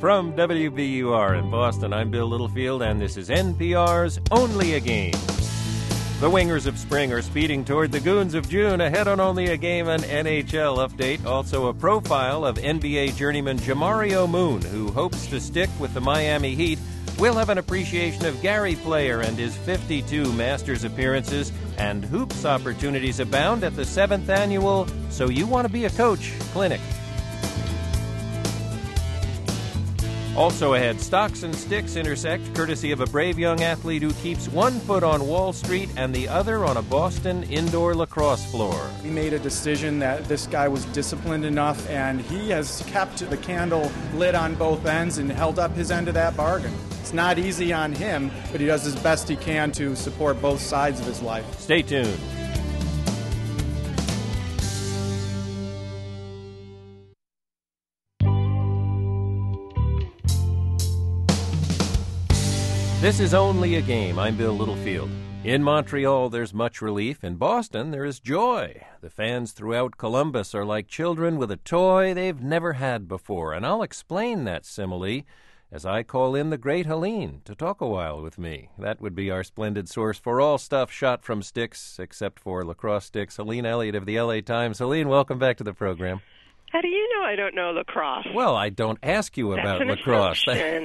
From WBUR in Boston, I'm Bill Littlefield, and this is NPR's Only a Game. The Wingers of Spring are speeding toward the Goons of June. Ahead on Only a Game, an NHL update. Also a profile of NBA journeyman Jamario Moon, who hopes to stick with the Miami Heat. We'll have an appreciation of Gary Player and his 52 Masters appearances, and hoops opportunities abound at the 7th annual So You Want to Be a Coach Clinic. Also ahead, stocks and sticks intersect, courtesy of a brave young athlete who keeps one foot on Wall Street and the other on a Boston indoor lacrosse floor. We made a decision that this guy was disciplined enough, and he has kept the candle lit on both ends and held up his end of that bargain. It's not easy on him, but he does his best he can to support both sides of his life. Stay tuned. This is Only a Game. I'm Bill Littlefield. In Montreal, there's much relief. In Boston, there is joy. The fans throughout Columbus are like children with a toy they've never had before. And I'll explain that simile as I call in the great Helene to talk a while with me. That would be our splendid source for all stuff shot from sticks, except for lacrosse sticks. Helene Elliott of the LA Times. Helene, welcome back to the program. How do you know I don't know lacrosse? Well, I don't ask you about lacrosse.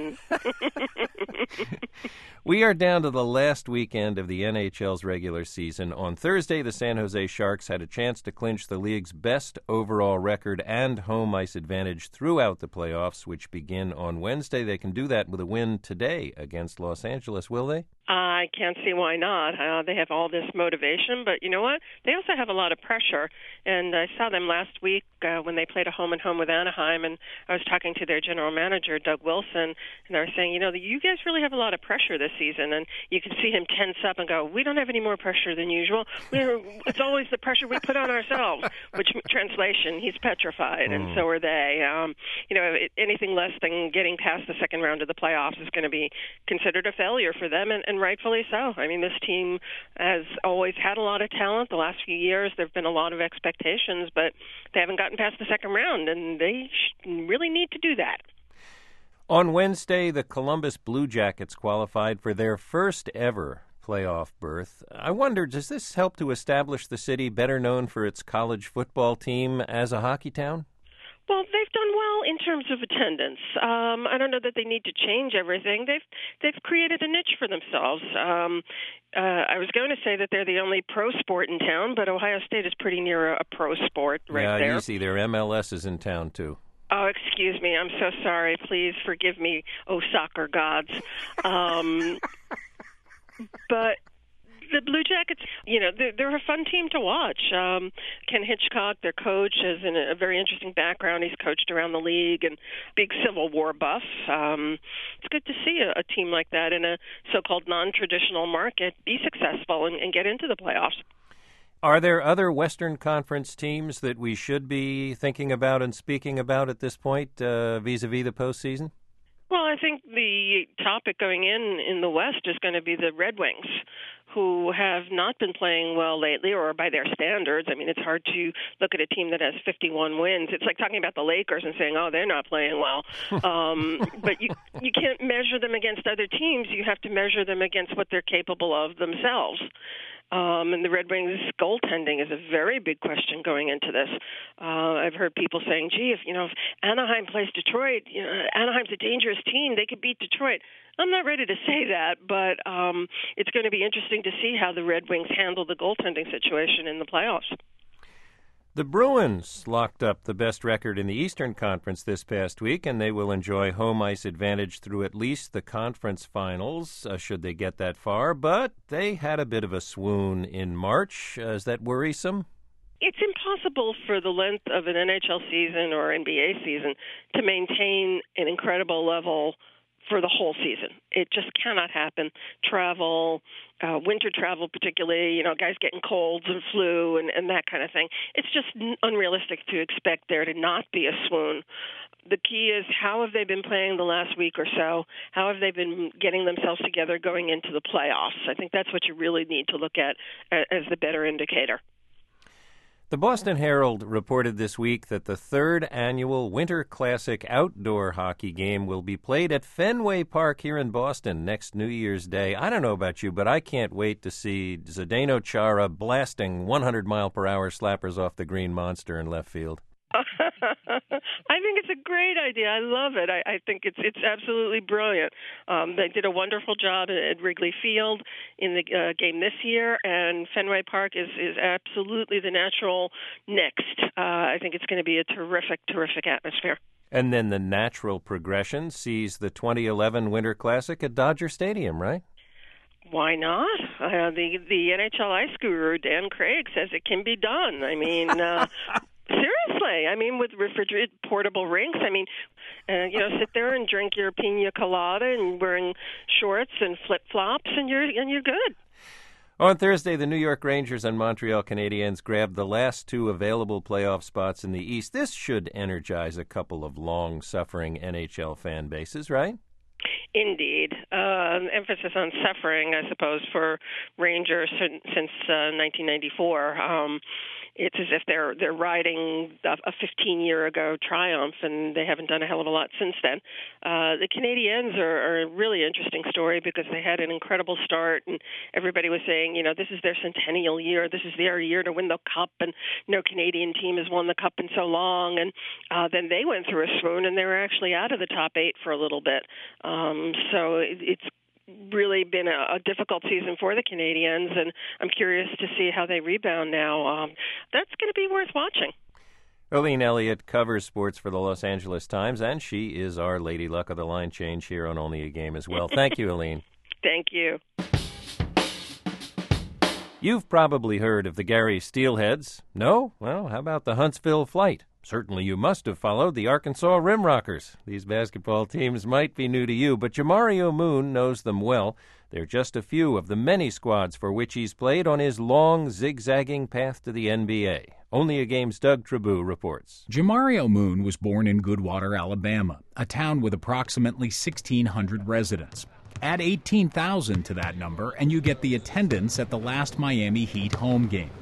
We are down to the last weekend of the NHL's regular season. On Thursday, the San Jose Sharks had a chance to clinch the league's best overall record and home ice advantage throughout the playoffs, which begin on Wednesday. They can do that with a win today against Los Angeles, will they? I can't see why not. They have all this motivation, but you know what? They also have a lot of pressure. And I saw them last week when they played a home-and-home with Anaheim, and I was talking to their general manager, Doug Wilson, and they were saying, you guys really have a lot of pressure this season. And you can see him tense up and go, we don't have any more pressure than usual. It's always the pressure we put on ourselves, which translation, he's petrified, and so are they. Anything less than getting past the second round of the playoffs is going to be considered a failure for them, and rightfully so. I mean, this team has always had a lot of talent. The last few years, there have been a lot of expectations, but they haven't gotten past the second round, and they really need to do that. On Wednesday, the Columbus Blue Jackets qualified for their first ever playoff berth. I wonder, does this help to establish the city better known for its college football team as a hockey town? Well, they've done well in terms of attendance. I don't know that they need to change everything. They've created a niche for themselves. I was going to say that they're the only pro sport in town, but Ohio State is pretty near a pro sport there. Yeah, easy. Their MLS is in town, too. Oh, excuse me. I'm so sorry. Please forgive me, oh soccer gods. But the Blue Jackets, they're a fun team to watch. Ken Hitchcock, their coach, has a very interesting background. He's coached around the league and big Civil War buff. It's good to see a team like that in a so-called non-traditional market be successful and get into the playoffs. Are there other Western Conference teams that we should be thinking about and speaking about at this point vis-a-vis the postseason? Well, I think the topic going in the West is going to be the Red Wings, who have not been playing well lately, or by their standards. I mean, it's hard to look at a team that has 51 wins. It's like talking about the Lakers and saying, oh, they're not playing well. But you can't measure them against other teams. You have to measure them against what they're capable of themselves. And the Red Wings' goaltending is a very big question going into this. I've heard people saying, gee, if Anaheim plays Detroit, Anaheim's a dangerous team. They could beat Detroit. I'm not ready to say that, but it's going to be interesting to see how the Red Wings handle the goaltending situation in the playoffs. The Bruins locked up the best record in the Eastern Conference this past week, and they will enjoy home ice advantage through at least the conference finals, should they get that far. But they had a bit of a swoon in March. Is that worrisome? It's impossible for the length of an NHL season or NBA season to maintain an incredible level for the whole season. It just cannot happen. Travel, winter travel particularly, guys getting colds and flu and that kind of thing. It's just unrealistic to expect there to not be a swoon. The key is, how have they been playing the last week or so? How have they been getting themselves together going into the playoffs? I think that's what you really need to look at as the better indicator. The Boston Herald reported this week that the third annual Winter Classic outdoor hockey game will be played at Fenway Park here in Boston next New Year's Day. I don't know about you, but I can't wait to see Zdeno Chara blasting 100-mile-per-hour slappers off the green monster in left field. I think it's a great idea. I love it. I think it's absolutely brilliant. They did a wonderful job at Wrigley Field in the game this year, and Fenway Park is absolutely the natural next. I think it's going to be a terrific atmosphere. And then the natural progression sees the 2011 Winter Classic at Dodger Stadium, right? Why not? The NHL ice guru, Dan Craig, says it can be done. I mean... Seriously, I mean, with refrigerated portable rinks, I mean, sit there and drink your pina colada and wearing shorts and flip-flops, and you're good. On Thursday, the New York Rangers and Montreal Canadiens grabbed the last two available playoff spots in the East. This should energize a couple of long-suffering NHL fan bases, right? Indeed. Emphasis on suffering, I suppose, for Rangers since 1994. It's as if they're riding a 15-year-ago triumph, and they haven't done a hell of a lot since then. The Canadiens are a really interesting story because they had an incredible start, and everybody was saying, this is their centennial year. This is their year to win the Cup, and no Canadian team has won the Cup in so long. And then they went through a swoon, and they were actually out of the top 8 for a little bit. So it's really been a difficult season for the Canadiens, and I'm curious to see how they rebound now. That's going to be worth watching. Arlene Elliott covers sports for the Los Angeles Times, and she is our Lady Luck of the Line Change here on Only a Game as well. Thank you, Arlene. Thank you. You've probably heard of the Gary Steelheads. No? Well, how about the Huntsville Flight? Certainly you must have followed the Arkansas Rimrockers. These basketball teams might be new to you, but Jamario Moon knows them well. They're just a few of the many squads for which he's played on his long, zigzagging path to the NBA. Only a Game's Doug Trabue reports. Jamario Moon was born in Goodwater, Alabama, a town with approximately 1,600 residents. Add 18,000 to that number, and you get the attendance at the last Miami Heat home game.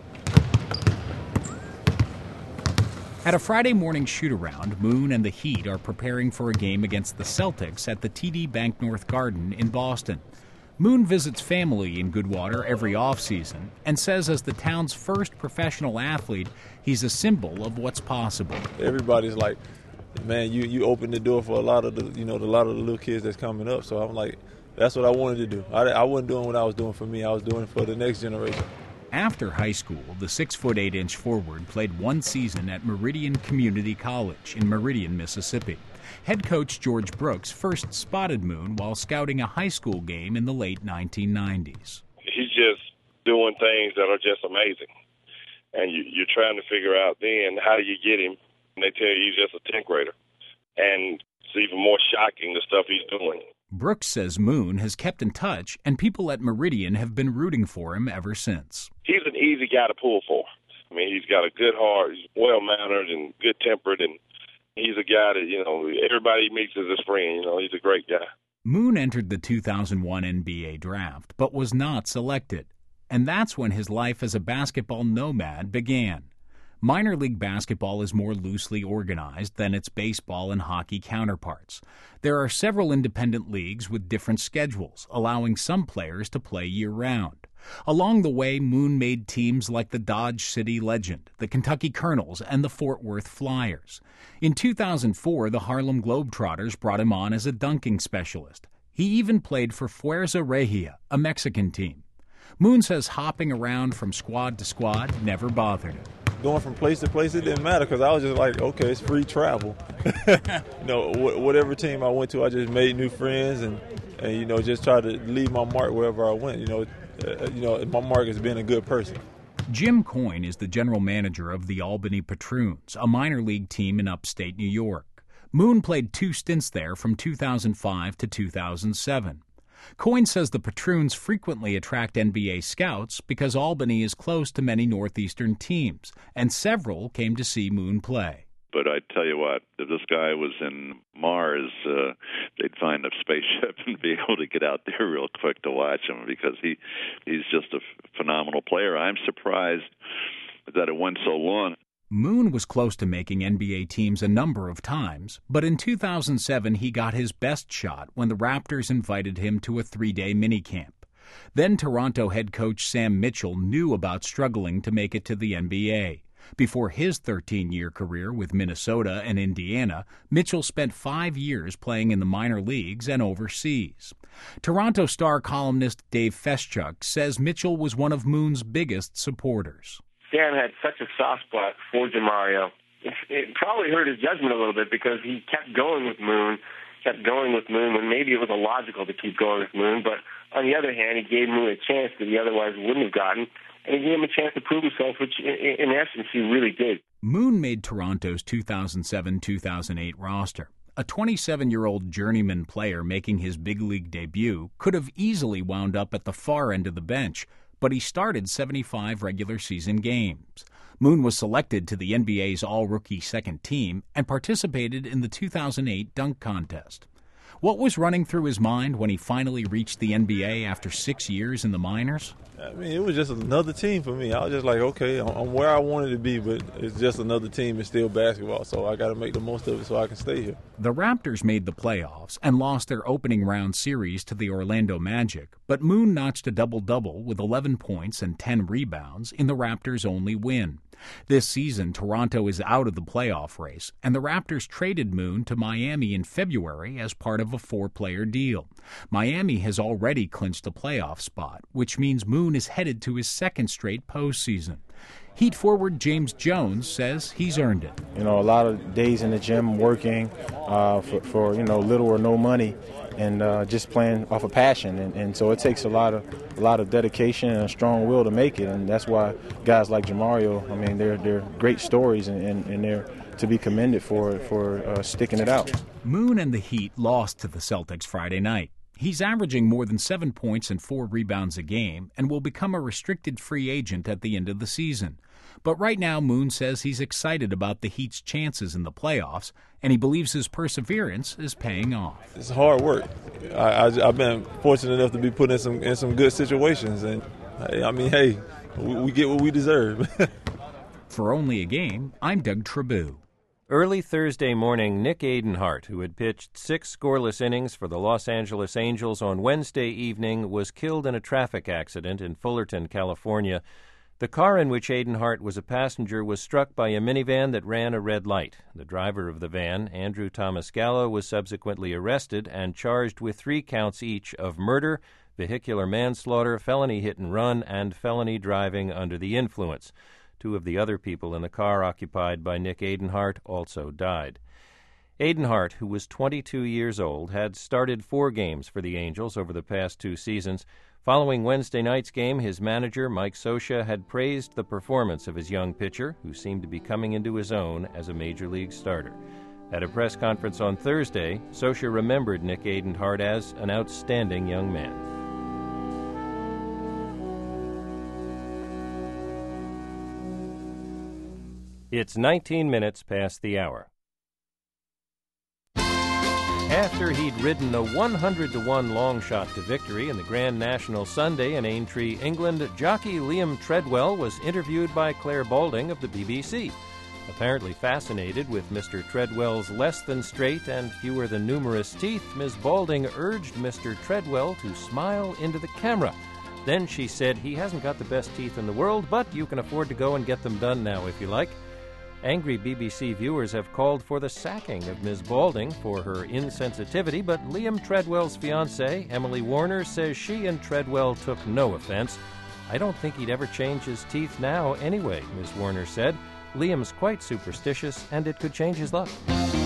At a Friday morning shoot-around, Moon and the Heat are preparing for a game against the Celtics at the TD Bank North Garden in Boston. Moon visits family in Goodwater every offseason and says as the town's first professional athlete, he's a symbol of what's possible. Everybody's like, man, you opened the door for a lot of the little kids that's coming up. So I'm like, that's what I wanted to do. I wasn't doing what I was doing for me. I was doing it for the next generation. After high school, the 6'8" forward played one season at Meridian Community College in Meridian, Mississippi. Head coach George Brooks first spotted Moon while scouting a high school game in the late 1990s. He's just doing things that are just amazing. And you're trying to figure out then how do you get him, and they tell you he's just a 10th grader. And it's even more shocking the stuff he's doing. Brooks says Moon has kept in touch, and people at Meridian have been rooting for him ever since. He's an easy guy to pull for. I mean, he's got a good heart, he's well-mannered and good-tempered, and he's a guy that, everybody he meets is his friend. He's a great guy. Moon entered the 2001 NBA draft, but was not selected. And that's when his life as a basketball nomad began. Minor league basketball is more loosely organized than its baseball and hockey counterparts. There are several independent leagues with different schedules, allowing some players to play year-round. Along the way, Moon made teams like the Dodge City Legend, the Kentucky Colonels, and the Fort Worth Flyers. In 2004, the Harlem Globetrotters brought him on as a dunking specialist. He even played for Fuerza Regia, a Mexican team. Moon says hopping around from squad to squad never bothered him. Going from place to place, it didn't matter because I was just like, okay, it's free travel. Whatever team I went to, I just made new friends and just tried to leave my mark wherever I went. My mark has been a good person. Jim Coyne is the general manager of the Albany Patroons, a minor league team in upstate New York. Moon played 2 stints there from 2005 to 2007. Coyne says the Patroons frequently attract NBA scouts because Albany is close to many Northeastern teams, and several came to see Moon play. But I tell you what, if this guy was in Mars, they'd find a spaceship and be able to get out there real quick to watch him because he's just a phenomenal player. I'm surprised that it went so long. Moon was close to making NBA teams a number of times, but in 2007 he got his best shot when the Raptors invited him to a 3-day minicamp. Then Toronto head coach Sam Mitchell knew about struggling to make it to the NBA. Before his 13-year career with Minnesota and Indiana, Mitchell spent 5 years playing in the minor leagues and overseas. Toronto Star columnist Dave Feschuk says Mitchell was one of Moon's biggest supporters. Sam had such a soft spot for Jamario. It probably hurt his judgment a little bit because he kept going with Moon when maybe it was illogical to keep going with Moon. But on the other hand, he gave Moon a chance that he otherwise wouldn't have gotten, and he gave him a chance to prove himself, which in essence he really did. Moon made Toronto's 2007-2008 roster. A 27-year-old journeyman player making his big league debut could have easily wound up at the far end of the bench, but he started 75 regular season games. Moon was selected to the NBA's all-rookie second team and participated in the 2008 dunk contest. What was running through his mind when he finally reached the NBA after 6 years in the minors? I mean, it was just another team for me. I was just like, okay, I'm where I wanted to be, but it's just another team. It's still basketball, so I got to make the most of it so I can stay here. The Raptors made the playoffs and lost their opening round series to the Orlando Magic, but Moon notched a double-double with 11 points and 10 rebounds in the Raptors' only win. This season, Toronto is out of the playoff race, and the Raptors traded Moon to Miami in February as part of a 4-player deal. Miami has already clinched a playoff spot, which means Moon is headed to his second straight postseason. Heat forward James Jones says he's earned it. A lot of days in the gym working for little or no money, and just playing off of passion, and so it takes a lot of dedication and a strong will to make it, and that's why guys like Jamario, I mean, they're great stories, and they're to be commended for sticking it out. Moon and the Heat lost to the Celtics Friday night. He's averaging more than 7 points and 4 rebounds a game and will become a restricted free agent at the end of the season. But right now, Moon says he's excited about the Heat's chances in the playoffs, and he believes his perseverance is paying off. It's hard work. I've been fortunate enough to be put in some good situations, and I mean, hey, we get what we deserve. For Only a Game, I'm Doug Trabue. Early Thursday morning, Nick Adenhart, who had pitched 6 scoreless innings for the Los Angeles Angels on Wednesday evening, was killed in a traffic accident in Fullerton, California. The car in which Adenhart was a passenger was struck by a minivan that ran a red light. The driver of the van, Andrew Thomas Gallo, was subsequently arrested and charged with 3 counts each of murder, vehicular manslaughter, felony hit-and-run, and felony driving under the influence. 2 of the other people in the car occupied by Nick Adenhart also died. Adenhart, who was 22 years old, had started 4 games for the Angels over the past 2 seasons. Following Wednesday night's game, his manager, Mike Scioscia, had praised the performance of his young pitcher, who seemed to be coming into his own as a major league starter. At a press conference on Thursday, Scioscia remembered Nick Adenhart as an outstanding young man. It's 19 minutes past the hour. After he'd ridden a 100-to-1 long shot to victory in the Grand National Sunday in Aintree, England, jockey Liam Treadwell was interviewed by Claire Balding of the BBC. Apparently fascinated with Mr. Treadwell's less-than-straight and fewer-than-numerous teeth, Ms. Balding urged Mr. Treadwell to smile into the camera. Then she said, "He hasn't got the best teeth in the world, but you can afford to go and get them done now if you like." Angry BBC viewers have called for the sacking of Ms. Balding for her insensitivity, but Liam Treadwell's fiancée, Emily Warner, says she and Treadwell took no offense. "I don't think he'd ever change his teeth now anyway," Ms. Warner said. "Liam's quite superstitious, and it could change his luck."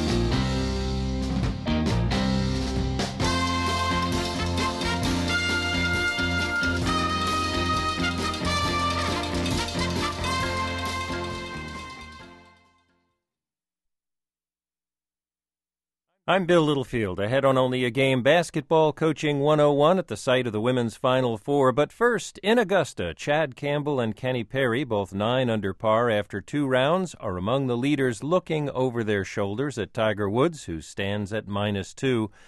I'm Bill Littlefield, ahead on Only a Game Basketball Coaching 101 at the site of the Women's Final Four. But first, in Augusta, Chad Campbell and Kenny Perry, both 9 under par after 2 rounds, are among the leaders looking over their shoulders at Tiger Woods, who stands at -2.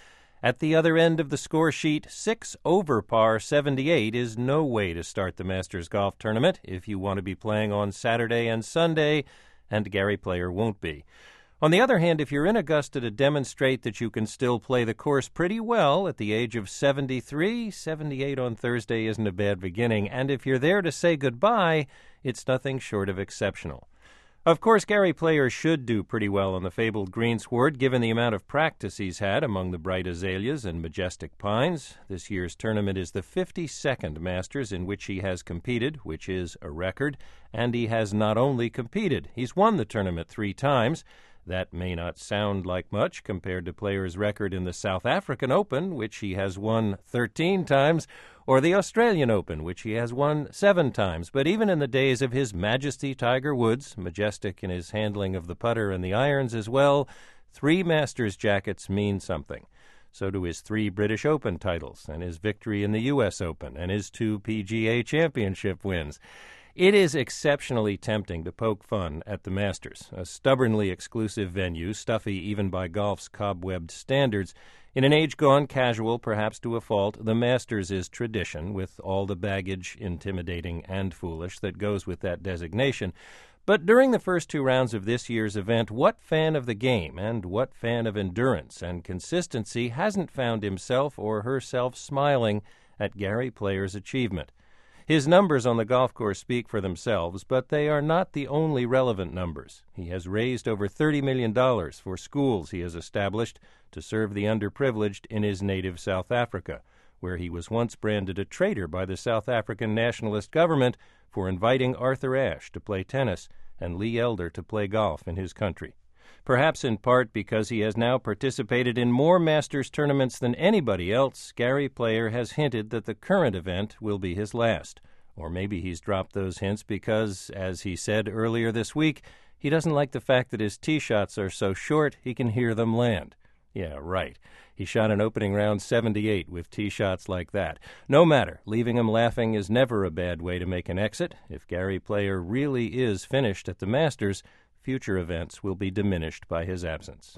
At the other end of the score sheet, 6 over par 78 is no way to start the Masters Golf Tournament if you want to be playing on Saturday and Sunday, and Gary Player won't be. On the other hand, if you're in Augusta to demonstrate that you can still play the course pretty well at the age of 73, 78 on Thursday isn't a bad beginning, and if you're there to say goodbye, it's nothing short of exceptional. Of course, Gary Player should do pretty well on the fabled greensward, given the amount of practice he's had among the bright azaleas and majestic pines. This year's tournament is the 52nd Masters in which he has competed, which is a record, and he has not only competed, he's won the tournament 3 times. That may not sound like much compared to Player's record in the South African Open, which he has won 13 times, or the Australian Open, which he has won 7 times. But even in the days of His Majesty Tiger Woods, majestic in his handling of the putter and the irons as well, 3 Masters jackets mean something. So do his 3 British Open titles, and his victory in the U.S. Open, and his 2 PGA Championship wins. It is exceptionally tempting to poke fun at the Masters, a stubbornly exclusive venue, stuffy even by golf's cobwebbed standards. In an age gone casual, perhaps to a fault, the Masters is tradition, with all the baggage, intimidating and foolish, that goes with that designation. But during the first 2 rounds of this year's event, what fan of the game and what fan of endurance and consistency hasn't found himself or herself smiling at Gary Player's achievement? His numbers on the golf course speak for themselves, but they are not the only relevant numbers. He has raised over $30 million for schools he has established to serve the underprivileged in his native South Africa, where he was once branded a traitor by the South African nationalist government for inviting Arthur Ashe to play tennis and Lee Elder to play golf in his country. Perhaps in part because he has now participated in more Masters tournaments than anybody else, Gary Player has hinted that the current event will be his last. Or maybe he's dropped those hints because, as he said earlier this week, he doesn't like the fact that his tee shots are so short he can hear them land. Yeah, right. He shot an opening round 78 with tee shots like that. No matter, leaving him laughing is never a bad way to make an exit. If Gary Player really is finished at the Masters, future events will be diminished by his absence.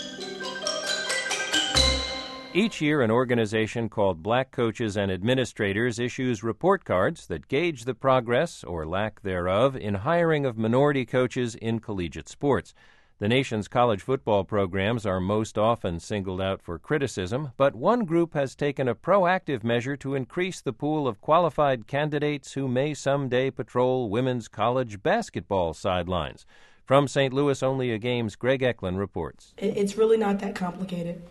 Each year, an organization called Black Coaches and Administrators issues report cards that gauge the progress, or lack thereof, in hiring of minority coaches in collegiate sports. The nation's college football programs are most often singled out for criticism, but one group has taken a proactive measure to increase the pool of qualified candidates who may someday patrol women's college basketball sidelines. From St. Louis Only a Game's Greg Eklund reports. It's really not that complicated.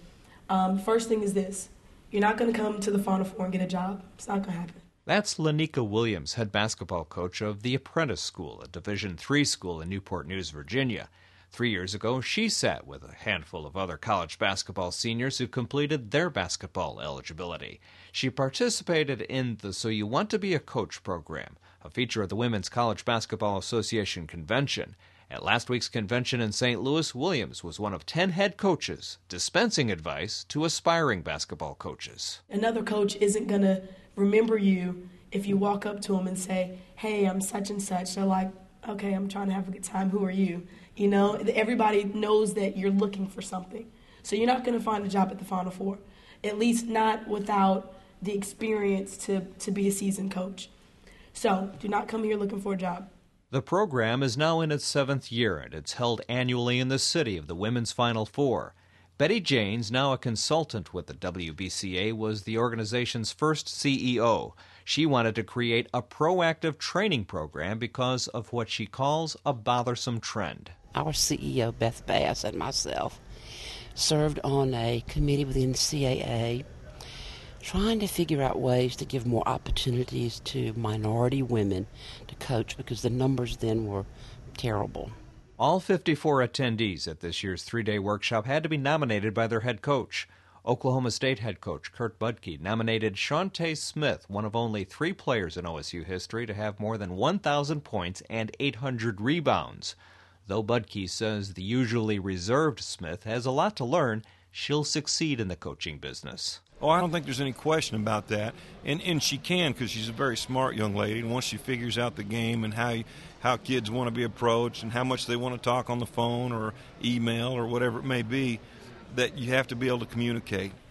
First thing is this. You're not going to come to the Final Four and get a job. It's not going to happen. That's Lanika Williams, head basketball coach of the Apprentice School, a Division III school in Newport News, Virginia. 3 years ago, she sat with a handful of other college basketball seniors who completed their basketball eligibility. She participated in the So You Want to Be a Coach program, a feature of the Women's College Basketball Association convention. At last week's convention in St. Louis, Williams was one of 10 head coaches dispensing advice to aspiring basketball coaches. Another coach isn't going to remember you if you walk up to them and say, hey, I'm such and such. They're like, okay, I'm trying to have a good time. Who are you? You know, everybody knows that you're looking for something. So you're not going to find a job at the Final Four, at least not without the experience to be a seasoned coach. So do not come here looking for a job. The program is now in its 7th year, and it's held annually in the city of the Women's Final Four. Betty Janes, now a consultant with the WBCA, was the organization's first CEO. She wanted to create a proactive training program because of what she calls a bothersome trend. Our CEO, Beth Bass, and myself served on a committee within the CAA trying to figure out ways to give more opportunities to minority women to coach because the numbers then were terrible. All 54 attendees at this year's 3-day workshop had to be nominated by their head coach. Oklahoma State head coach Kurt Budke nominated Shante Smith, one of only 3 players in OSU history to have more than 1,000 points and 800 rebounds. Though Budke says the usually reserved Smith has a lot to learn, she'll succeed in the coaching business. Oh, I don't think there's any question about that. And she can, because she's a very smart young lady. And once she figures out the game and how kids want to be approached and how much they want to talk on the phone or email or whatever it may be, that you have to be able to communicate.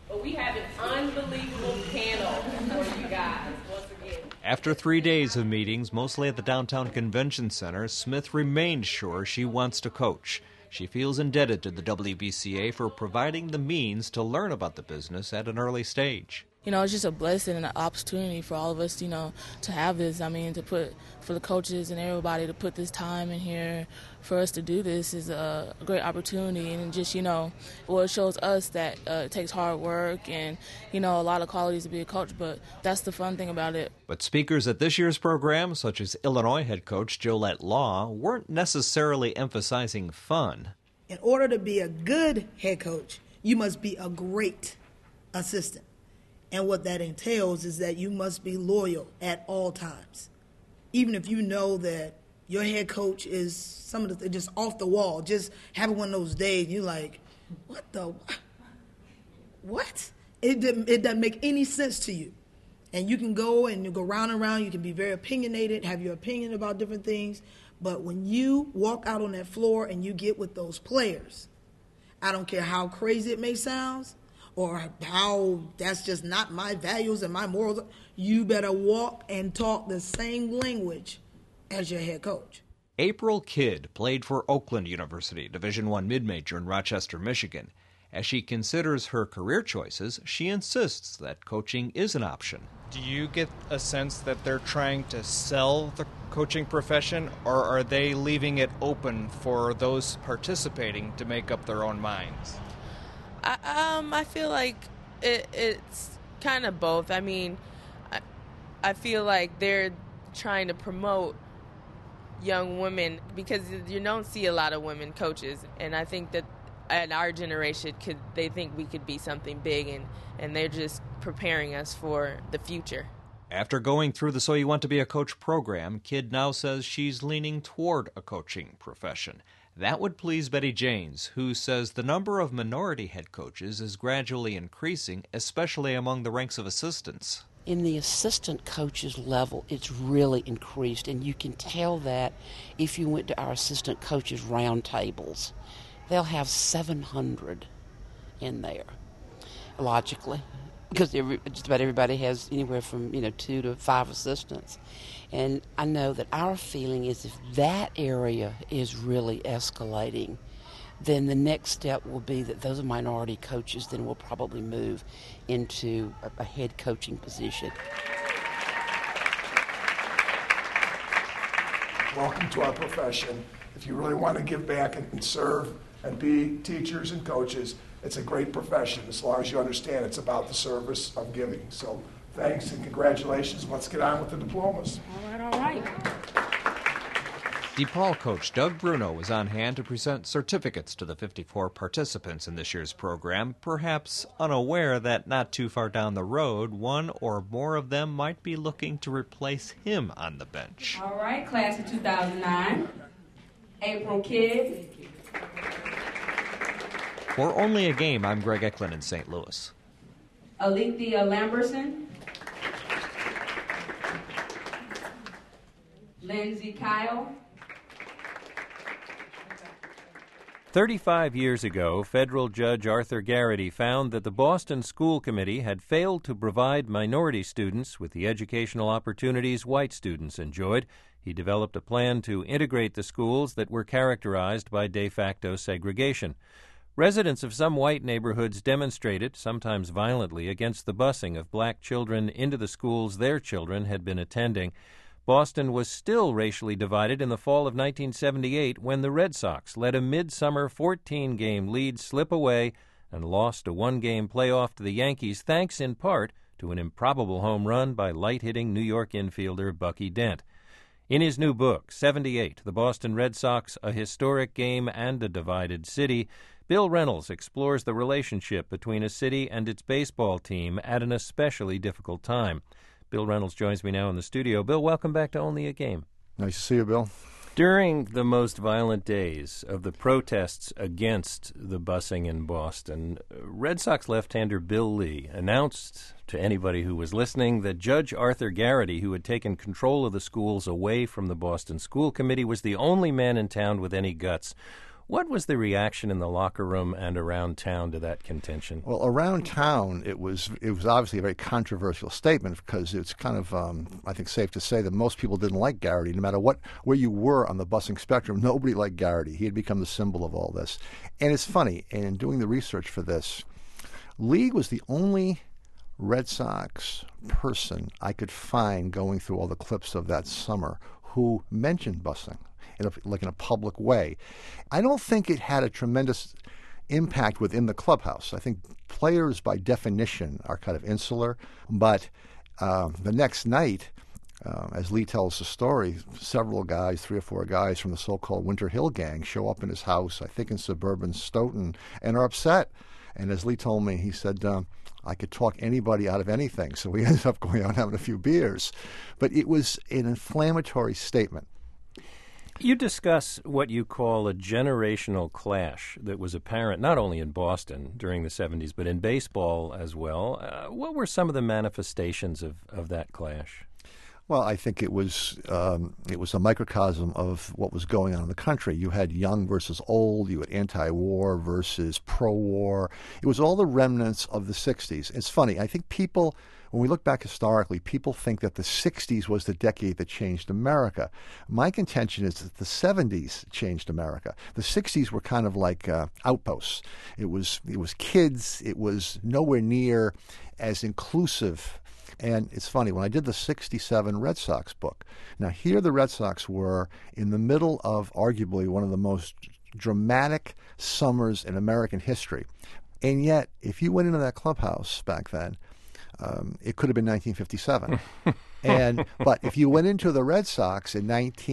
But we have an unbelievable panel for you guys once again. After 3 days of meetings, mostly at the downtown convention center, Smith remained sure she wants to coach. She feels indebted to the WBCA for providing the means to learn about the business at an early stage. It's just a blessing and an opportunity for all of us, to have this. For the coaches and everybody to put this time in here for us to do this is a great opportunity. And just, it shows us that it takes hard work and, a lot of qualities to be a coach, but that's the fun thing about it. But speakers at this year's program, such as Illinois head coach Jolette Law, weren't necessarily emphasizing fun. In order to be a good head coach, you must be a great assistant. And what that entails is that you must be loyal at all times. Even if you know that your head coach is just off the wall, just having one of those days, you're like, what? It doesn't make any sense to you. And you can go and you go round and round, you can be very opinionated, have your opinion about different things, but when you walk out on that floor and you get with those players, I don't care how crazy it may sound, or how that's just not my values and my morals, you better walk and talk the same language as your head coach. April Kidd played for Oakland University, Division I mid-major in Rochester, Michigan. As she considers her career choices, she insists that coaching is an option. Do you get a sense that they're trying to sell the coaching profession, or are they leaving it open for those participating to make up their own minds? I feel like it's kind of both. I feel like they're trying to promote young women because you don't see a lot of women coaches, and I think that at our generation they think we could be something big, and they're just preparing us for the future. After going through the So You Want to Be a Coach program, Kidd now says she's leaning toward a coaching profession. That would please Betty Janes, who says the number of minority head coaches is gradually increasing, especially among the ranks of assistants. In the assistant coaches level, it's really increased, and you can tell that if you went to our assistant coaches roundtables. They'll have 700 in there, logically, because just about everybody has anywhere from 2 to 5 assistants. And I know that our feeling is if that area is really escalating, then the next step will be that those minority coaches then will probably move into a head coaching position. Welcome to our profession. If you really want to give back and serve and be teachers and coaches, it's a great profession as long as you understand it's about the service of giving. So thanks and congratulations. Let's get on with the diplomas. All right. DePaul coach Doug Bruno was on hand to present certificates to the 54 participants in this year's program, perhaps unaware that not too far down the road, one or more of them might be looking to replace him on the bench. All right, class of 2009, April Kidd. For Only a Game, I'm Greg Eklund in St. Louis. Alethea Lamberson. Lindsay Kyle. 35 years ago, federal judge Arthur Garrity found that the Boston School Committee had failed to provide minority students with the educational opportunities white students enjoyed. He developed a plan to integrate the schools that were characterized by de facto segregation. Residents of some white neighborhoods demonstrated, sometimes violently, against the busing of black children into the schools their children had been attending. Boston was still racially divided in the fall of 1978 when the Red Sox let a midsummer 14-game lead slip away and lost a one-game playoff to the Yankees, thanks in part to an improbable home run by light-hitting New York infielder Bucky Dent. In his new book, 78, The Boston Red Sox, A Historic Game and a Divided City, Bill Reynolds explores the relationship between a city and its baseball team at an especially difficult time. Bill Reynolds joins me now in the studio. Bill, welcome back to Only a Game. Nice to see you, Bill. During the most violent days of the protests against the busing in Boston, Red Sox left-hander Bill Lee announced to anybody who was listening that Judge Arthur Garrity, who had taken control of the schools away from the Boston School Committee, was the only man in town with any guts. What was the reaction in the locker room and around town to that contention? Well, around town, it was obviously a very controversial statement because it's kind of, I think, safe to say that most people didn't like Garrity. No matter where you were on the busing spectrum, nobody liked Garrity. He had become the symbol of all this. And it's funny, in doing the research for this, League was the only Red Sox person I could find going through all the clips of that summer who mentioned busing. In a public way. I don't think it had a tremendous impact within the clubhouse. I think players, by definition, are kind of insular. But the next night, as Lee tells the story, several guys, 3 or 4 guys from the so-called Winter Hill gang show up in his house, I think in suburban Stoughton, and are upset. And as Lee told me, he said, I could talk anybody out of anything. So we ended up going out and having a few beers. But it was an inflammatory statement. You discuss what you call a generational clash that was apparent not only in Boston during the 70s, but in baseball as well. What were some of the manifestations of that clash? Well, I think it was a microcosm of what was going on in the country. You had young versus old. You had anti-war versus pro-war. It was all the remnants of the 60s. It's funny. I think people, when we look back historically, people think that the 60s was the decade that changed America. My contention is that the 70s changed America. The 60s were kind of like outposts. It was kids. It was nowhere near as inclusive. And it's funny, when I did the 67 Red Sox book, now here the Red Sox were in the middle of arguably one of the most dramatic summers in American history. And yet, if you went into that clubhouse back then, it could have been 1957. But if you went into the Red Sox in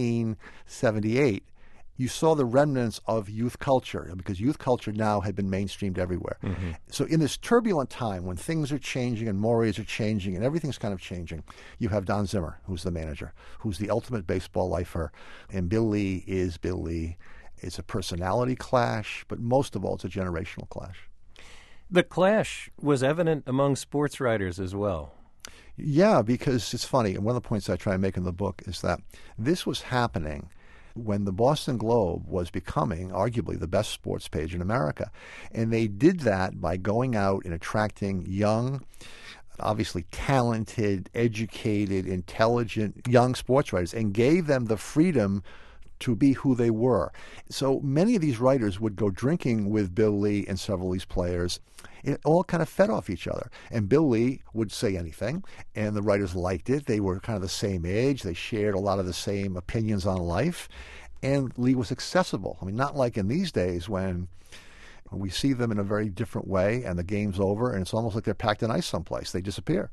1978, you saw the remnants of youth culture, because youth culture now had been mainstreamed everywhere. Mm-hmm. So in this turbulent time when things are changing and mores are changing and everything's kind of changing, you have Don Zimmer, who's the manager, who's the ultimate baseball lifer, and Bill Lee is Bill Lee. It's a personality clash, but most of all, it's a generational clash. The clash was evident among sports writers as well. Yeah, because it's funny, and one of the points I try and make in the book is that this was happening when the Boston Globe was becoming arguably the best sports page in America. And they did that by going out and attracting young, obviously talented, educated, intelligent young sports writers and gave them the freedom to be who they were. So many of these writers would go drinking with Bill Lee and several of these players. It all kind of fed off each other. And Bill Lee would say anything, and the writers liked it. They were kind of the same age. They shared a lot of the same opinions on life. And Lee was accessible. I mean, not like in these days when we see them in a very different way and the game's over and it's almost like they're packed in ice someplace. They disappear.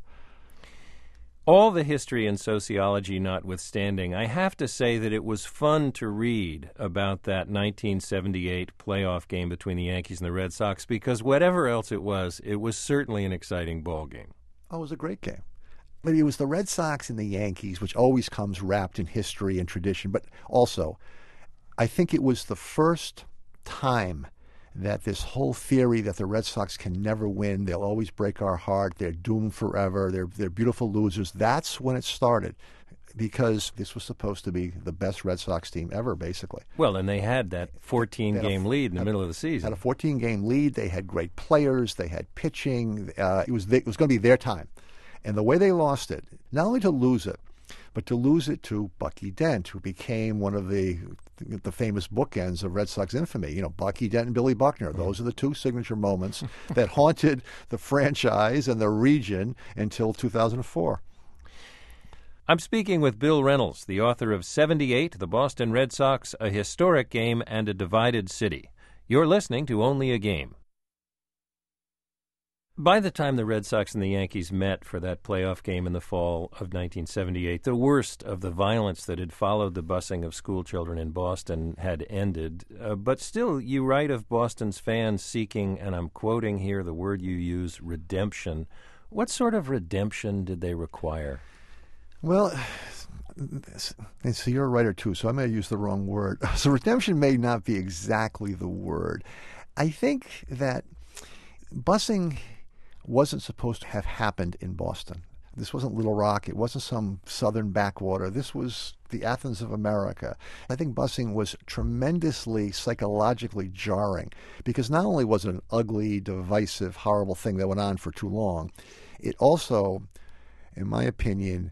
All the history and sociology notwithstanding, I have to say that it was fun to read about that 1978 playoff game between the Yankees and the Red Sox because whatever else it was certainly an exciting ball game. Oh, it was a great game. But it was the Red Sox and the Yankees, which always comes wrapped in history and tradition. But also, I think it was the first time that this whole theory that the Red Sox can never win, they'll always break our heart, they're doomed forever, they're beautiful losers, that's when it started, because this was supposed to be the best Red Sox team ever, basically. Well, and they had that 14-game lead in the middle of the season. Had a 14-game lead, they had great players, they had pitching, it was going to be their time. And the way they lost it, not only to lose it, but to lose it to Bucky Dent, who became one of the famous bookends of Red Sox infamy. You know, Bucky Dent and Billy Buckner. Those are the two signature moments that haunted the franchise and the region until 2004. I'm speaking with Bill Reynolds, the author of 78, The Boston Red Sox, A Historic Game and a Divided City. You're listening to Only a Game. By the time the Red Sox and the Yankees met for that playoff game in the fall of 1978, the worst of the violence that had followed the busing of school children in Boston had ended. But still, you write of Boston's fans seeking, and I'm quoting here the word you use, redemption. What sort of redemption did they require? Well, and so you're a writer too, so I may use the wrong word. So redemption may not be exactly the word. I think that busing wasn't supposed to have happened in Boston. This wasn't Little Rock. It wasn't some southern backwater. This was the Athens of America. I think busing was tremendously psychologically jarring because not only was it an ugly, divisive, horrible thing that went on for too long, it also, in my opinion,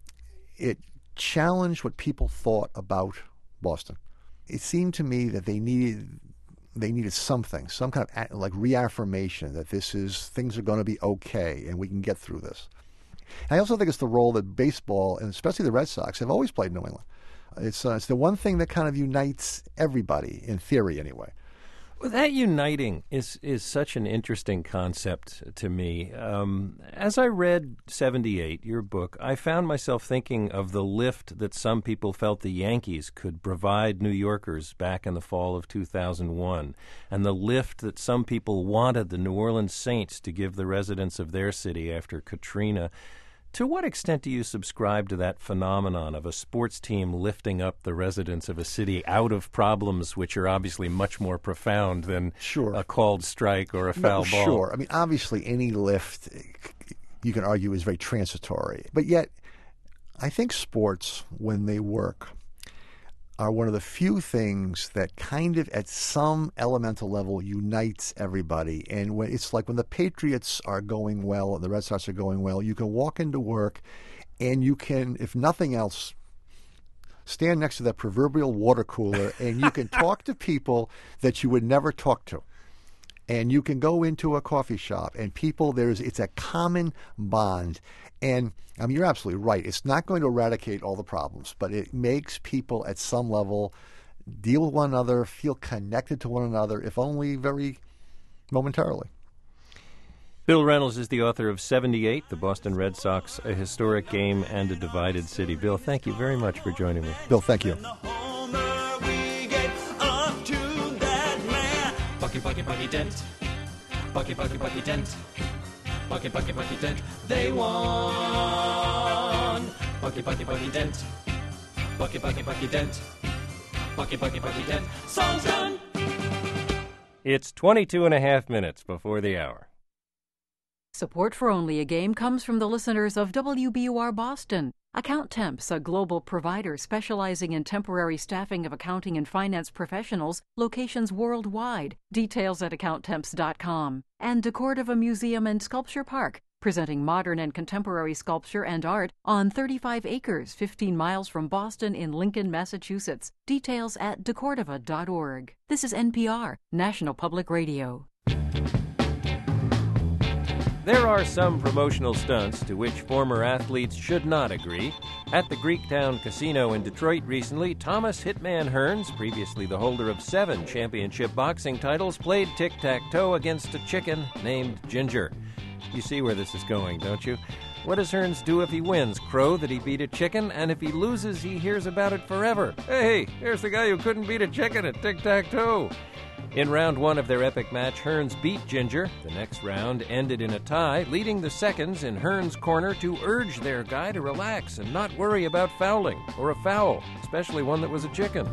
it challenged what people thought about Boston. It seemed to me that they needed something, some kind of like reaffirmation that things are going to be okay and we can get through this. And I also think it's the role that baseball, and especially the Red Sox, have always played in New England. It's the one thing that kind of unites everybody, in theory anyway. Well, that uniting is such an interesting concept to me. As I read 78, your book, I found myself thinking of the lift that some people felt the Yankees could provide New Yorkers back in the fall of 2001, and the lift that some people wanted the New Orleans Saints to give the residents of their city after Katrina. To what extent do you subscribe to that phenomenon of a sports team lifting up the residents of a city out of problems which are obviously much more profound than a called strike or a foul ball? Sure. I mean, obviously any lift, you can argue, is very transitory. But yet, I think sports, when they work, are one of the few things that kind of at some elemental level unites everybody. And when it's like when the Patriots are going well and the Red Sox are going well, you can walk into work and you can, if nothing else, stand next to that proverbial water cooler and you can talk to people that you would never talk to. And you can go into a coffee shop and it's a common bond. And I mean, you're absolutely right. It's not going to eradicate all the problems, but it makes people at some level deal with one another, feel connected to one another, if only very momentarily. Bill Reynolds is the author of 78, The Boston Red Sox, A Historic Game and a Divided City. Bill, thank you very much for joining me. Bill, thank you. Bucky, Bucky, Bucky Dent. Bucky, Bucky, Bucky Dent. Bucky, Bucky, Bucky Dent. They won. Bucky, Bucky, Bucky Dent. Bucky, Bucky, Bucky Dent. Bucky, Bucky, Bucky Dent. Song's done. It's 22 and a half minutes before the hour. Support for Only a Game comes from the listeners of WBUR Boston. Account Temps, a global provider specializing in temporary staffing of accounting and finance professionals, locations worldwide. Details at accounttemps.com. And Decordova Museum and Sculpture Park, presenting modern and contemporary sculpture and art on 35 acres, 15 miles from Boston in Lincoln, Massachusetts. Details at decordova.org. This is NPR, National Public Radio. There are some promotional stunts to which former athletes should not agree. At the Greektown Casino in Detroit recently, Thomas Hitman Hearns, previously the holder of 7 championship boxing titles, played tic-tac-toe against a chicken named Ginger. You see where this is going, don't you? What does Hearns do if he wins? Crow that he beat a chicken, and if he loses, he hears about it forever. Hey, here's the guy who couldn't beat a chicken at tic-tac-toe. In round 1 of their epic match, Hearns beat Ginger. The next round ended in a tie, leading the seconds in Hearns' corner to urge their guy to relax and not worry about fouling, or a foul, especially one that was a chicken.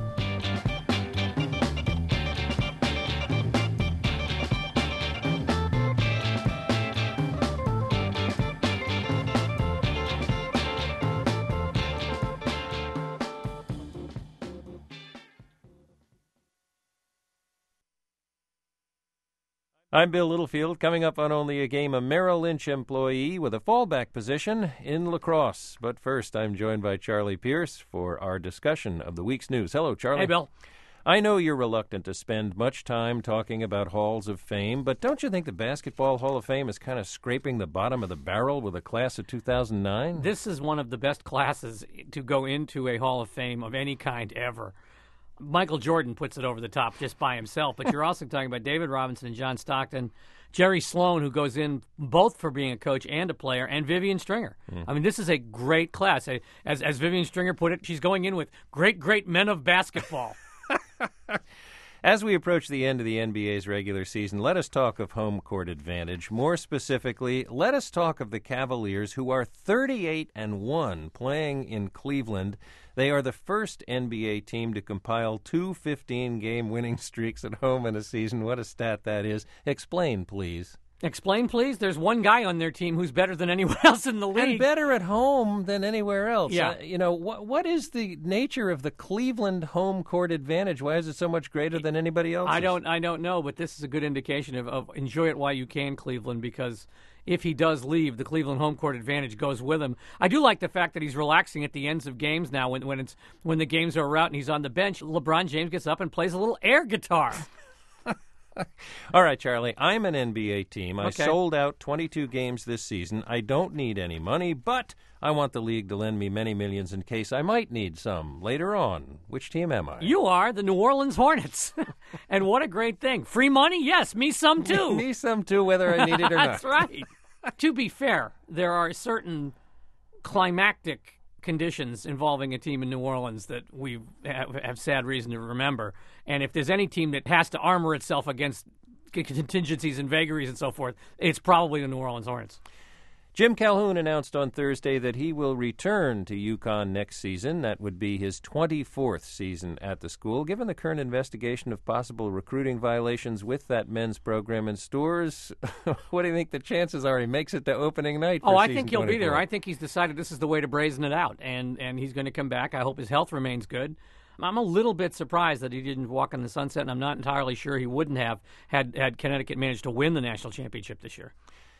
I'm Bill Littlefield. Coming up on Only a Game, a Merrill Lynch employee with a fallback position in lacrosse. But first, I'm joined by Charlie Pierce for our discussion of the week's news. Hello, Charlie. Hey, Bill. I know you're reluctant to spend much time talking about halls of fame, but don't you think the Basketball Hall of Fame is kind of scraping the bottom of the barrel with a class of 2009? This is one of the best classes to go into a Hall of Fame of any kind ever. Michael Jordan puts it over the top just by himself, but you're also talking about David Robinson and John Stockton, Jerry Sloan, who goes in both for being a coach and a player, and Vivian Stringer. I mean, this is a great class. As Vivian Stringer put it, she's going in with great men of basketball. As we approach the end of the NBA's regular season, let us talk of home court advantage. More specifically, let us talk of the Cavaliers, who are 38-1 playing in Cleveland. They are the first NBA team to compile 2 15-game winning streaks at home in a season. What a stat that is. Explain, please. Explain, please. There's one guy on their team who's better than anyone else in the league. And better at home than anywhere else. Yeah. What is the nature of the Cleveland home court advantage? Why is it so much greater than anybody else? I don't know, but this is a good indication of enjoy it while you can, Cleveland, because if he does leave, the Cleveland home court advantage goes with him. I do like the fact that he's relaxing at the ends of games now when the games are out and he's on the bench. LeBron James gets up and plays a little air guitar. All right, Charlie, I'm an NBA team. I Okay. sold out 22 games this season. I don't need any money, but I want the league to lend me many millions in case I might need some later on. Which team am I? You are the New Orleans Hornets. And what a great thing. Free money? Yes, me some too. Me some too, whether I need it or not. That's right. To be fair, there are certain climactic conditions involving a team in New Orleans that we have sad reason to remember. And if there's any team that has to armor itself against contingencies and vagaries and so forth, it's probably the New Orleans Hornets. Jim Calhoun announced on Thursday that he will return to UConn next season. That would be his 24th season at the school. Given the current investigation of possible recruiting violations with that men's program in Stores, what do you think the chances are he makes it to opening night for I season think he'll 24? be there. I think he's decided this is the way to brazen it out, and he's going to come back. I hope his health remains good. I'm a little bit surprised that he didn't walk in the sunset, and I'm not entirely sure he wouldn't have had Connecticut managed to win the national championship this year.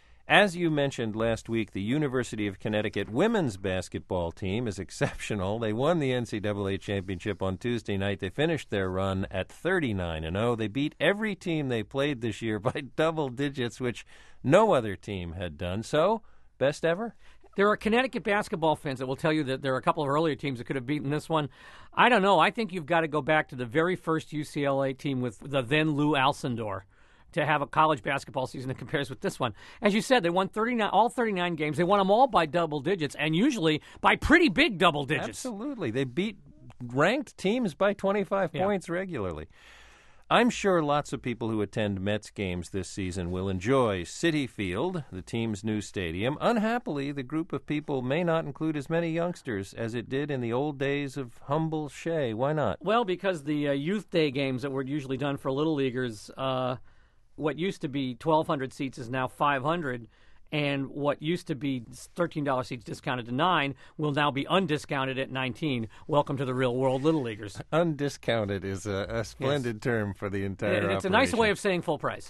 As you mentioned last week, the University of Connecticut women's basketball team is exceptional. They won the NCAA championship on Tuesday night. They finished their run at 39-0. They beat every team they played this year by double digits, which no other team had done. So, best ever? There are Connecticut basketball fans that will tell you that there are a couple of earlier teams that could have beaten this one. I don't know. I think you've got to go back to the very first UCLA team with the then Lou Alcindor to have a college basketball season that compares with this one. As you said, they won all 39 games. They won them all by double digits, and usually by pretty big double digits. Absolutely. They beat ranked teams by 25 points regularly. I'm sure lots of people who attend Mets games this season will enjoy Citi Field, the team's new stadium. Unhappily, the group of people may not include as many youngsters as it did in the old days of humble Shea. Why not? Well, because the youth day games that were usually done for little leaguers, what used to be 1,200 seats is now 500, and what used to be $13 seats discounted to $9 will now be undiscounted at $19. Welcome to the real world, little leaguers. Undiscounted is a splendid term for the entire operation. It's a nice way of saying full price.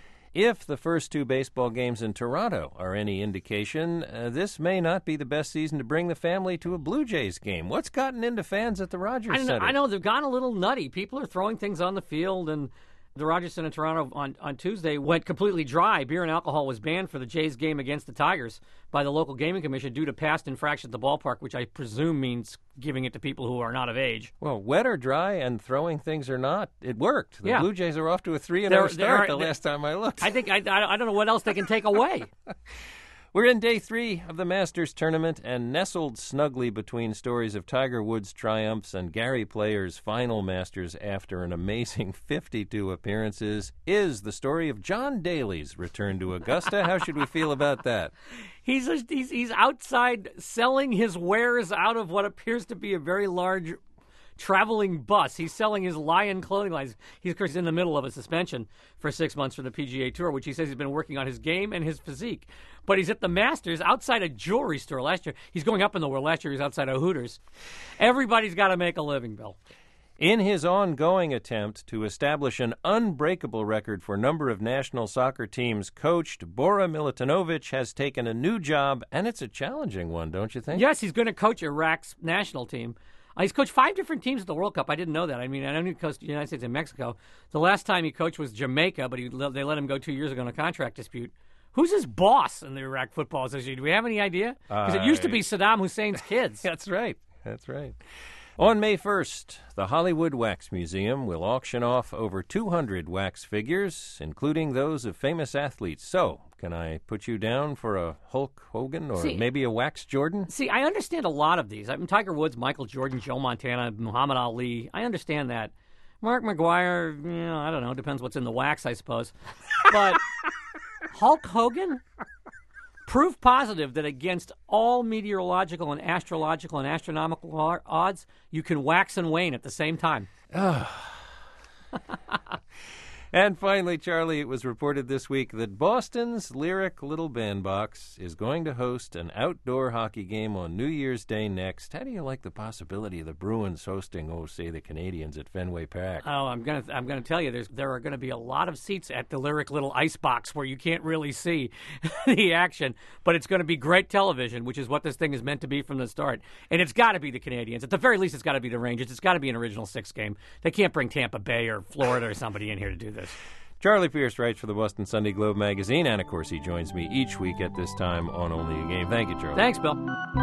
If the first two baseball games in Toronto are any indication, this may not be the best season to bring the family to a Blue Jays game. What's gotten into fans at the Rogers Center? I know they've gone a little nutty. People are throwing things on the field, and the Rogers Center in Toronto on Tuesday went completely dry. Beer and alcohol was banned for the Jays game against the Tigers by the local gaming commission due to past infractions at the ballpark, which I presume means giving it to people who are not of age. Well, wet or dry and throwing things or not, it worked. The Blue Jays are off to a 3-0 start the last time I looked. I think I don't know what else they can take away. We're in day 3 of the Masters tournament, and nestled snugly between stories of Tiger Woods' triumphs and Gary Player's final Masters after an amazing 52 appearances is the story of John Daly's return to Augusta. How should we feel about that? He's outside selling his wares out of what appears to be a very large traveling bus. He's selling his Lion clothing lines. He's, of course, in the middle of a suspension for 6 months from the PGA Tour, which he says he's been working on his game and his physique. But he's at the Masters outside a jewelry store. Last year, he's going up in the world. Last year, he was outside a Hooters. Everybody's got to make a living, Bill. In his ongoing attempt to establish an unbreakable record for number of national soccer teams coached, Bora Milutinovic has taken a new job, and it's a challenging one, don't you think? Yes, he's going to coach Iraq's national team. He's coached 5 different teams at the World Cup. I didn't know that. I mean, I know he coached the United States and Mexico. The last time he coached was Jamaica, but they let him go 2 years ago on a contract dispute. Who's his boss in the Iraq Football Association? Do we have any idea? Because it used to be Saddam Hussein's kids. That's right. On May 1st, the Hollywood Wax Museum will auction off over 200 wax figures, including those of famous athletes. So, can I put you down for a Hulk Hogan or maybe a Wax Jordan? See, I understand a lot of these. I mean, Tiger Woods, Michael Jordan, Joe Montana, Muhammad Ali. I understand that. Mark McGuire, I don't know. Depends what's in the wax, I suppose. But Hulk Hogan? Proof positive that against all meteorological and astrological and astronomical odds, you can wax and wane at the same time. And finally, Charlie, it was reported this week that Boston's Lyric Little Bandbox is going to host an outdoor hockey game on New Year's Day next. How do you like the possibility of the Bruins hosting, say, the Canadiens at Fenway Park? Oh, I'm gonna tell you, there are going to be a lot of seats at the Lyric Little Icebox where you can't really see the action, but it's going to be great television, which is what this thing is meant to be from the start. And it's got to be the Canadiens. At the very least, it's got to be the Rangers. It's got to be an Original Six game. They can't bring Tampa Bay or Florida or somebody in here to do this. Charlie Pierce writes for the Boston Sunday Globe magazine, and of course he joins me each week at this time on Only a Game. Thank you, Charlie. Thanks, Bill.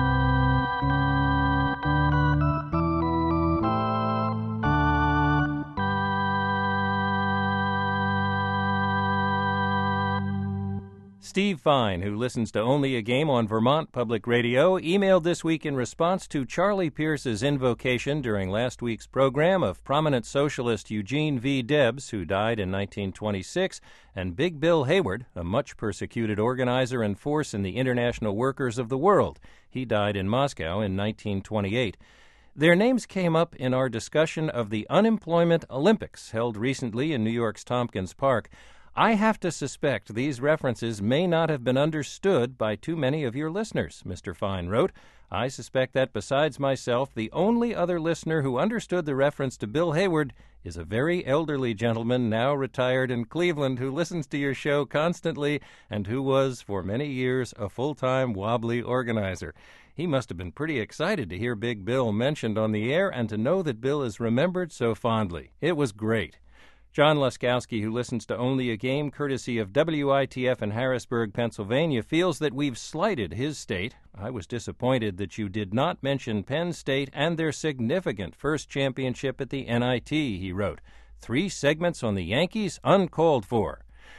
Steve Fine, who listens to Only a Game on Vermont Public Radio, emailed this week in response to Charlie Pierce's invocation during last week's program of prominent socialist Eugene V. Debs, who died in 1926, and Big Bill Hayward, a much-persecuted organizer and force in the International Workers of the World. He died in Moscow in 1928. Their names came up in our discussion of the Unemployment Olympics held recently in New York's Tompkins Park. I have to suspect these references may not have been understood by too many of your listeners, Mr. Fine wrote. I suspect that besides myself, the only other listener who understood the reference to Bill Hayward is a very elderly gentleman now retired in Cleveland who listens to your show constantly and who was, for many years, a full-time wobbly organizer. He must have been pretty excited to hear Big Bill mentioned on the air and to know that Bill is remembered so fondly. It was great. John Laskowski, who listens to Only a Game courtesy of WITF in Harrisburg, Pennsylvania, feels that we've slighted his state. I was disappointed that you did not mention Penn State and their significant first championship at the NIT, he wrote. 3 segments on the Yankees, uncalled for.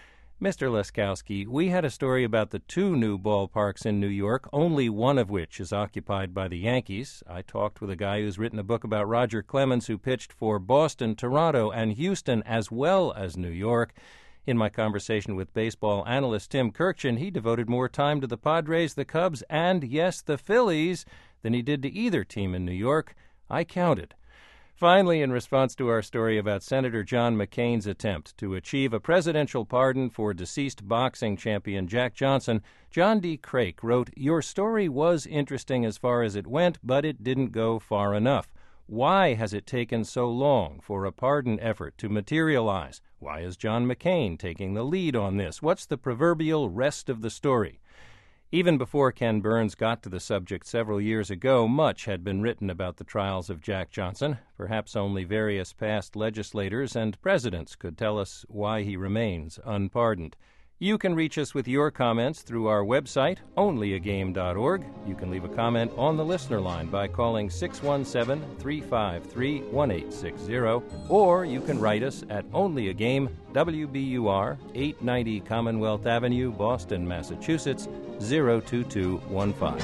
Mr. Laskowski, we had a story about the 2 new ballparks in New York, only one of which is occupied by the Yankees. I talked with a guy who's written a book about Roger Clemens, who pitched for Boston, Toronto, and Houston, as well as New York. In my conversation with baseball analyst Tim Kirkchin, he devoted more time to the Padres, the Cubs, and, yes, the Phillies, than he did to either team in New York. I counted. Finally, in response to our story about Senator John McCain's attempt to achieve a presidential pardon for deceased boxing champion Jack Johnson, John D. Crake wrote, "Your story was interesting as far as it went, but it didn't go far enough. Why has it taken so long for a pardon effort to materialize? Why is John McCain taking the lead on this? What's the proverbial rest of the story?" Even before Ken Burns got to the subject several years ago, much had been written about the trials of Jack Johnson. Perhaps only various past legislators and presidents could tell us why he remains unpardoned. You can reach us with your comments through our website, onlyagame.org. You can leave a comment on the listener line by calling 617-353-1860, or you can write us at Only a Game, WBUR, 890 Commonwealth Avenue, Boston, Massachusetts, 02215.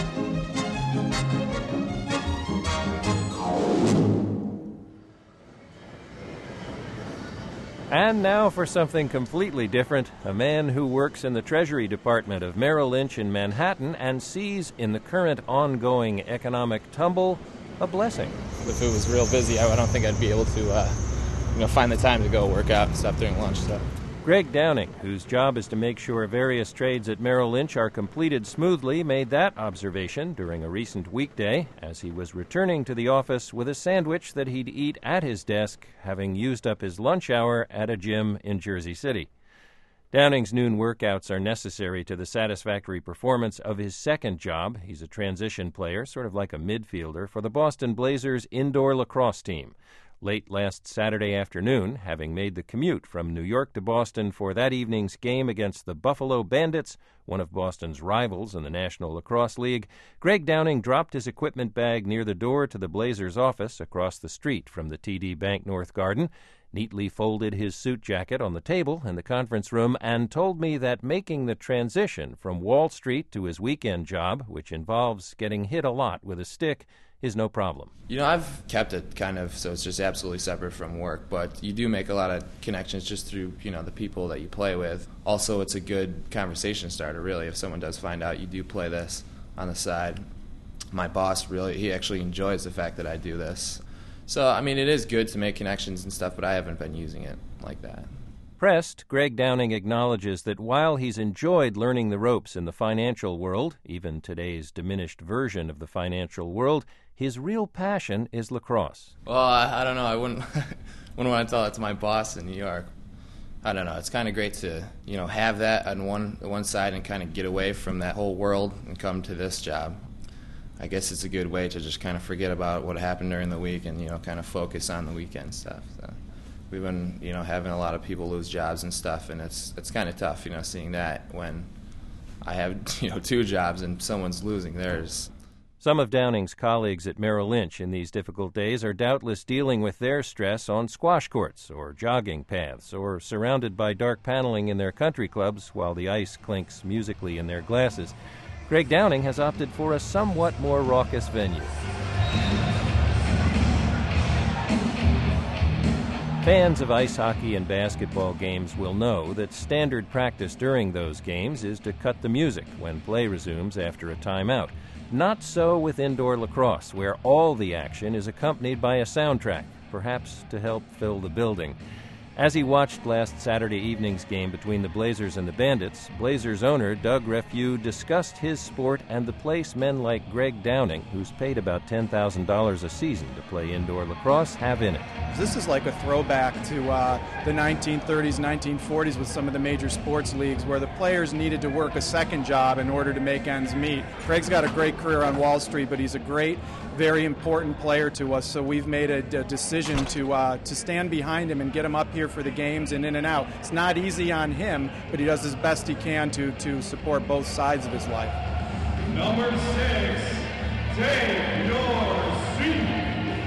And now for something completely different, a man who works in the Treasury Department of Merrill Lynch in Manhattan and sees in the current ongoing economic tumble a blessing. If it was real busy, I don't think I'd be able to find the time to go work out and stuff during lunch. So. Greg Downing, whose job is to make sure various trades at Merrill Lynch are completed smoothly, made that observation during a recent weekday as he was returning to the office with a sandwich that he'd eat at his desk, having used up his lunch hour at a gym in Jersey City. Downing's noon workouts are necessary to the satisfactory performance of his second job. He's a transition player, sort of like a midfielder, for the Boston Blazers indoor lacrosse team. Late last Saturday afternoon, having made the commute from New York to Boston for that evening's game against the Buffalo Bandits, one of Boston's rivals in the National Lacrosse League, Greg Downing dropped his equipment bag near the door to the Blazers' office across the street from the TD Bank North Garden, neatly folded his suit jacket on the table in the conference room, and told me that making the transition from Wall Street to his weekend job, which involves getting hit a lot with a stick, is no problem. I've kept it kind of so it's just absolutely separate from work, but you do make a lot of connections just through, the people that you play with. Also, it's a good conversation starter, really, if someone does find out you do play this on the side. My boss, he actually enjoys the fact that I do this. So, it is good to make connections and stuff, but I haven't been using it like that. pressed, Greg Downing acknowledges that while he's enjoyed learning the ropes in the financial world, even today's diminished version of the financial world, his real passion is lacrosse. Well, I don't know. I wouldn't want to tell that to my boss in New York. I don't know. It's kind of great to, have that on one side and kind of get away from that whole world and come to this job. I guess it's a good way to just kind of forget about what happened during the week and, kind of focus on the weekend stuff. So we've been, having a lot of people lose jobs and stuff, and it's kind of tough, seeing that when I have, 2 jobs and someone's losing theirs. Some of Downing's colleagues at Merrill Lynch in these difficult days are doubtless dealing with their stress on squash courts or jogging paths or surrounded by dark paneling in their country clubs while the ice clinks musically in their glasses. Greg Downing has opted for a somewhat more raucous venue. Fans of ice hockey and basketball games will know that standard practice during those games is to cut the music when play resumes after a timeout. Not so with indoor lacrosse, where all the action is accompanied by a soundtrack, perhaps to help fill the building. As he watched last Saturday evening's game between the Blazers and the Bandits, Blazers owner Doug Refue discussed his sport and the place men like Greg Downing, who's paid about $10,000 a season to play indoor lacrosse, have in it. This is like a throwback to the 1930s, 1940s with some of the major sports leagues where the players needed to work a second job in order to make ends meet. Greg's got a great career on Wall Street, but he's a great, very important player to us, so we've made a decision to stand behind him and get him up here for the games and in and out. It's not easy on him, but he does his best he can to support both sides of his life. Number 6, take your seat.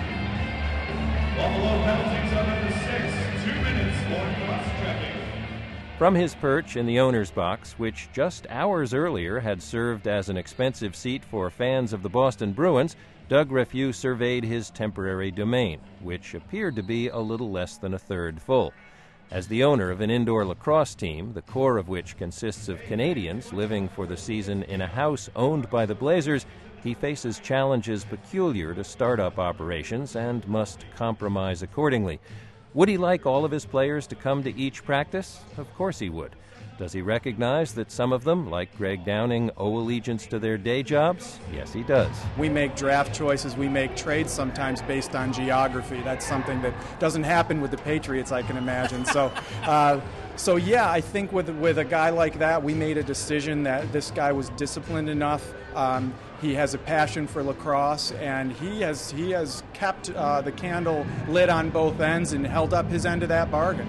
Buffalo penalties on number 6, 2 minutes for cross-checking. From his perch in the owner's box, which just hours earlier had served as an expensive seat for fans of the Boston Bruins, Doug Refue surveyed his temporary domain, which appeared to be a little less than a third full. As the owner of an indoor lacrosse team, the core of which consists of Canadians living for the season in a house owned by the Blazers, he faces challenges peculiar to startup operations and must compromise accordingly. Would he like all of his players to come to each practice? Of course he would. Does he recognize that some of them, like Greg Downing, owe allegiance to their day jobs? Yes, he does. We make draft choices. We make trades sometimes based on geography. That's something that doesn't happen with the Patriots, I can imagine. So yeah, I think with a guy like that, we made a decision that this guy was disciplined enough. He has a passion for lacrosse, and he has kept the candle lit on both ends and held up his end of that bargain.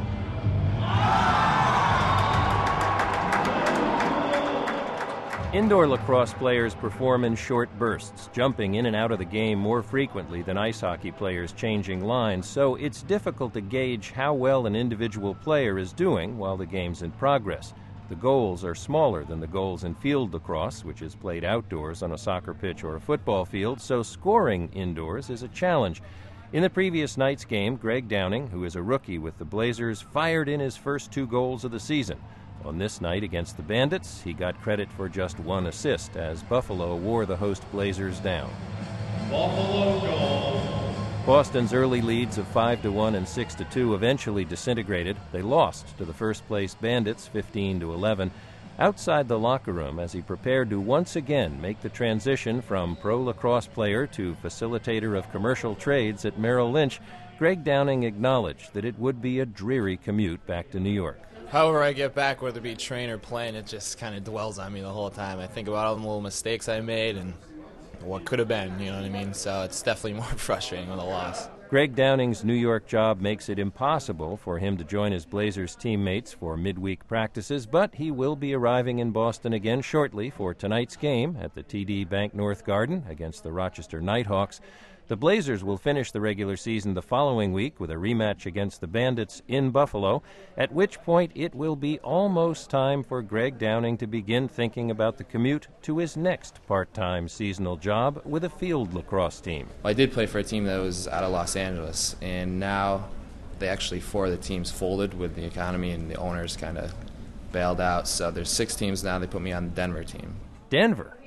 Indoor lacrosse players perform in short bursts, jumping in and out of the game more frequently than ice hockey players changing lines, so it's difficult to gauge how well an individual player is doing while the game's in progress. The goals are smaller than the goals in field lacrosse, which is played outdoors on a soccer pitch or a football field, so scoring indoors is a challenge. In the previous night's game, Greg Downing, who is a rookie with the Blazers, fired in his first 2 goals of the season. On this night against the Bandits, he got credit for just 1 assist as Buffalo wore the host Blazers down. Buffalo goal. Boston's early leads of 5-1 and 6-2 eventually disintegrated. They lost to the first-place Bandits 15-11. Outside the locker room, as he prepared to once again make the transition from pro lacrosse player to facilitator of commercial trades at Merrill Lynch, Greg Downing acknowledged that it would be a dreary commute back to New York. However I get back, whether it be train or plane, it just kind of dwells on me the whole time. I think about all the little mistakes I made and what could have been, you know what I mean? So it's definitely more frustrating with a loss. Greg Downing's New York job makes it impossible for him to join his Blazers teammates for midweek practices, but he will be arriving in Boston again shortly for tonight's game at the TD Bank North Garden against the Rochester Nighthawks. The Blazers will finish the regular season the following week with a rematch against the Bandits in Buffalo, at which point it will be almost time for Greg Downing to begin thinking about the commute to his next part-time seasonal job with a field lacrosse team. Well, I did play for a team that was out of Los Angeles, and now 4 of the teams folded with the economy and the owners kind of bailed out. So there's 6 teams now. They put me on the Denver team. Denver?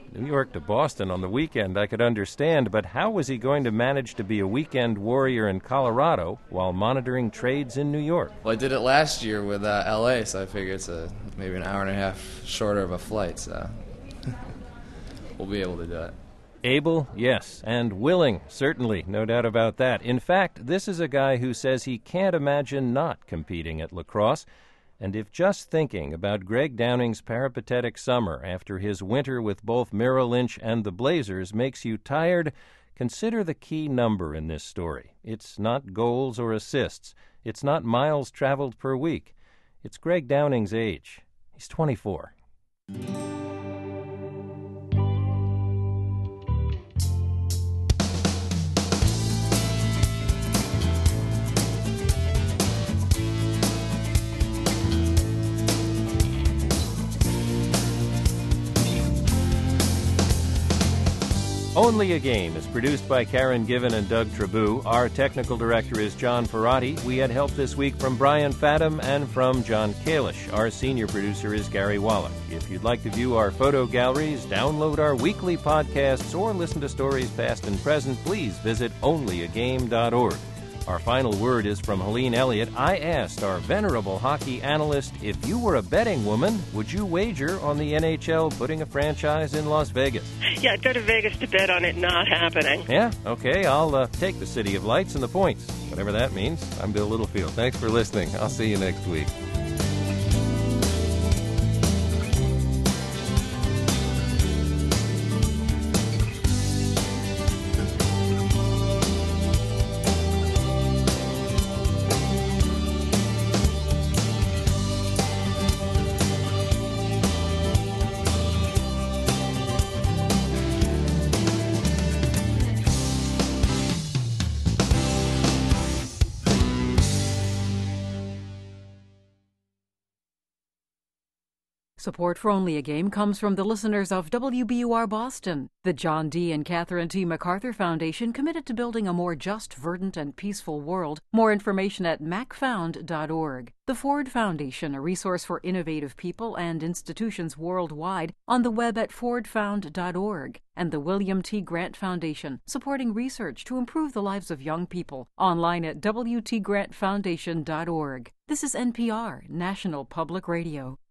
New York to Boston on the weekend I could understand, but how was he going to manage to be a weekend warrior in Colorado while monitoring trades in New York? Well, I did it last year with L.A., so I figure it's maybe an hour and a half shorter of a flight, so we'll be able to do it. Able, yes, and willing, certainly, no doubt about that. In fact, this is a guy who says he can't imagine not competing at lacrosse. And if just thinking about Greg Downing's peripatetic summer after his winter with both Merrill Lynch and the Blazers makes you tired, consider the key number in this story. It's not goals or assists. It's not miles traveled per week. It's Greg Downing's age. He's 24. Only a Game is produced by Karen Given and Doug Trabou. Our technical director is John Ferrati. We had help this week from Brian Fathom and from John Kalish. Our senior producer is Gary Wallach. If you'd like to view our photo galleries, download our weekly podcasts, or listen to stories past and present, please visit onlyagame.org. Our final word is from Helene Elliott. I asked our venerable hockey analyst, if you were a betting woman, would you wager on the NHL putting a franchise in Las Vegas? Yeah, I'd go to Vegas to bet on it not happening. Yeah? Okay, I'll take the City of Lights and the points, whatever that means. I'm Bill Littlefield. Thanks for listening. I'll see you next week. Support for Only a Game comes from the listeners of WBUR Boston, the John D. and Catherine T. MacArthur Foundation, committed to building a more just, verdant, and peaceful world. More information at macfound.org. The Ford Foundation, a resource for innovative people and institutions worldwide, on the web at fordfound.org. And the William T. Grant Foundation, supporting research to improve the lives of young people, online at wtgrantfoundation.org. This is NPR, National Public Radio.